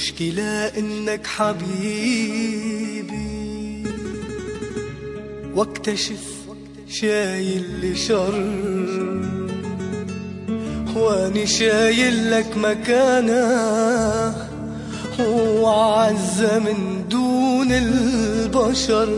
المشكلة إنك حبيبي، واكتشف شايل لي شر، واني شايل لك مكانه وأعز من دون البشر.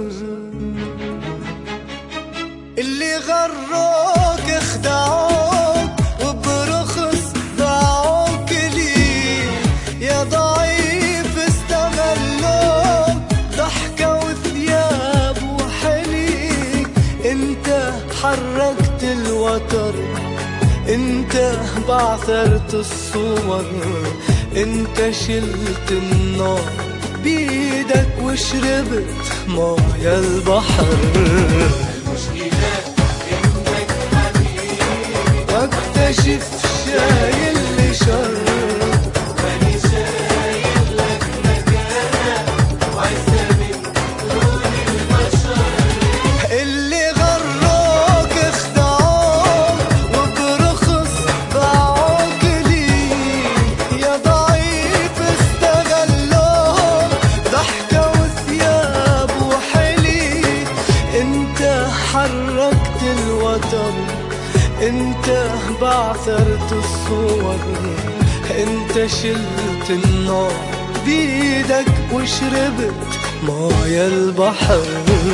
اللي غروك اخدعوك وبرخص باعوك لي، يا ضعيف استغلوك ضحكة وثياب وحلي. انت حركت الوتر، انت بعثرت الصور، انت شلت النار بيدك وشربت مايا البحر. المشكلة انك حبيبي، واكتشف شايل لي شر، واني شايل لك مكانة وعز من دون البشر. اللي غروك اخدعوك وبرخص باعوك لي، يا ضعيف استغلوك ضحكة وثياب وحلي. انت حركت الوتر، انت بعثرت الصور، انت شلت النار بيدك وشربت مايا البحر.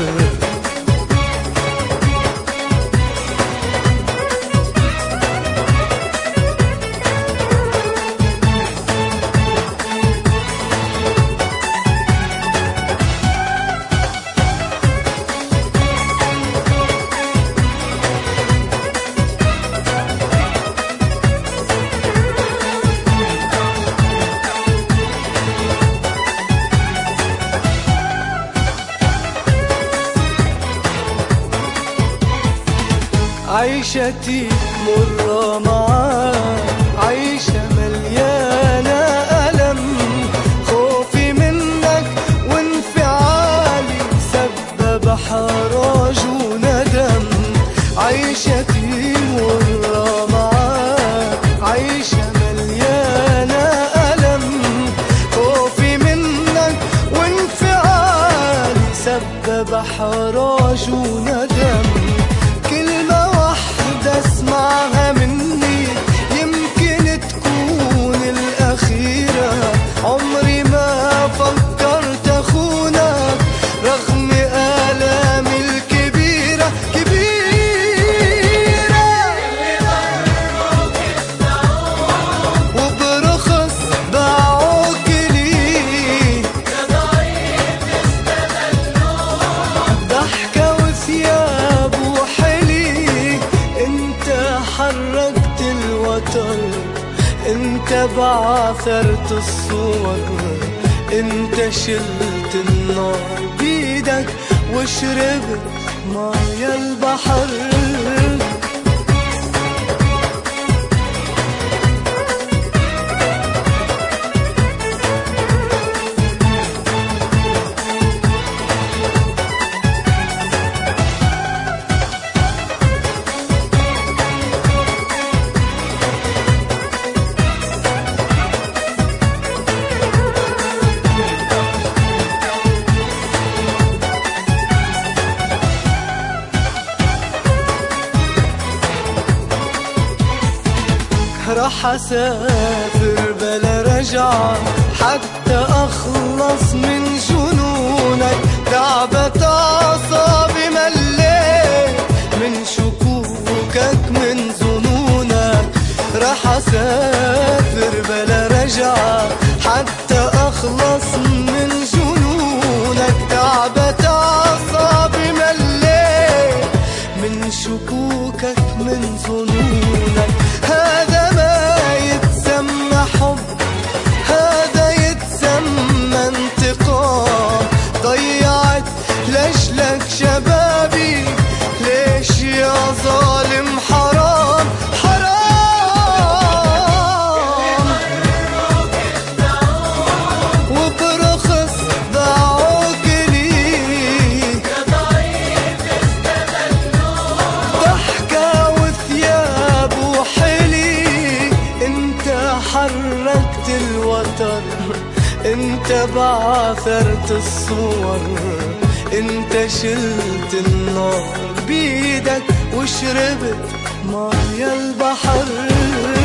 عيشتي مرة معاك، عيشة مليانة ألم، خوفي منك وانفعالي سبب حراج وندم. عيشتي مرة معاك، عيشة مليانة ألم، خوفي منك وانفعالي سبب حراج وندم. اسمعها مني يمكن تكون الأخيرة، عمري ما فكرت أخونك رغم آلامي الكبيرة كبيرة. اللي غروك اخدعوك وبرخص باعوك لي، يا ضعيف استغلوك ضحكة وثياب وحلي. انت حركت الوتر، انت بعثرت الصور، انت شلت النار بيدك وشربت مايا البحر. راح اسافر بلا رجعة حتى اخلص من جنونك، تعبت اعصابي مليت من شكوكك من ظنونك. راح اسافر بلا رجعة حتى اخلص من جنونك، تعبت اعصابي مليت من شكوكك من ظنونك. هذا ما يتسمى حب، هذا يتسمى انتقام. ضيعت لأجلك شبابي، ليش يا ظالم حرام حرام. اللي غروك انت بعثرت الصور، انت شلت النار بيدك وشربت ماي البحر.